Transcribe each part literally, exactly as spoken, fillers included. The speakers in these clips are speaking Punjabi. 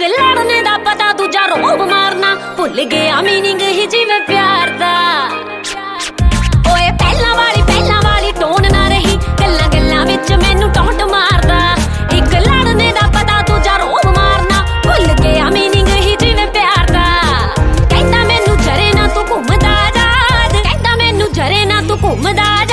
ਲੜਨੇ ਦਾ ਪਤਾ ਦੂਜਾ ਰੋਬ ਮਾਰਨਾ ਭੁੱਲ ਗਿਆ ਮੀਨਿੰਗ ਹੀ ਜਿਵੇਂ ਪਿਆਰ ਦਾ। ਓਏ ਪਹਿਲਾਂ ਵਾਲੀ ਪਹਿਲਾਂ ਵਾਲੀ ਟੋਨ ਨਾ ਰਹੀ ਗੱਲਾਂ ਗੱਲਾਂ ਵਿੱਚ ਮੈਨੂੰ ਟੌਂਟ ਮਾਰਦਾ। ਇੱਕ ਲੜਨੇ ਦਾ ਪਤਾ ਦੂਜਾ ਰੋਬ ਮਾਰਨਾ ਭੁੱਲ ਗਿਆ ਮੀਨਿੰਗ ਹੀ ਜਿਵੇਂ ਪਿਆਰ ਦਾ। ਕਹਿੰਦਾ ਮੈਨੂੰ ਜਰੇ ਨਾ ਤੂੰ ਘੁੰਮਦਾ ਜਾ, ਕਹਿੰਦਾ ਮੈਨੂੰ ਜਰੇ ਨਾ ਤੂੰ ਘੁੰਮਦਾ ਜਾ।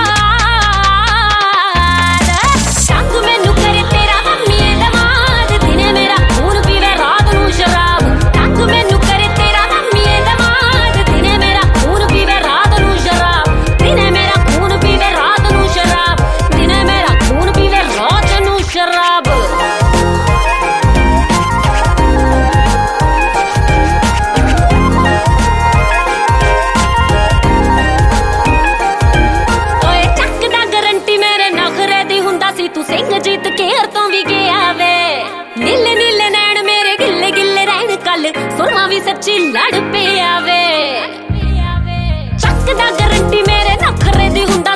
ਜੀਤ ਕੇਰ ਤੋਂ ਵੀ ਗਿਆ ਵੇ ਨੀਲੇ ਨੀਲੇ ਨੈਣ ਮੇਰੇ ਗਿੱਲੇ ਗਿੱਲੇ ਰਹਿਣ ਕੱਲ ਸੁਰਮਾ ਵੀ ਸੱਚੀ ਲੜ ਪਿਆ ਵੇ। ਚੱਕ ਦਾ ਗਰੰਟੀ ਮੇਰੇ ਨਖਰੇ ਦੀ ਹੁੰਦਾ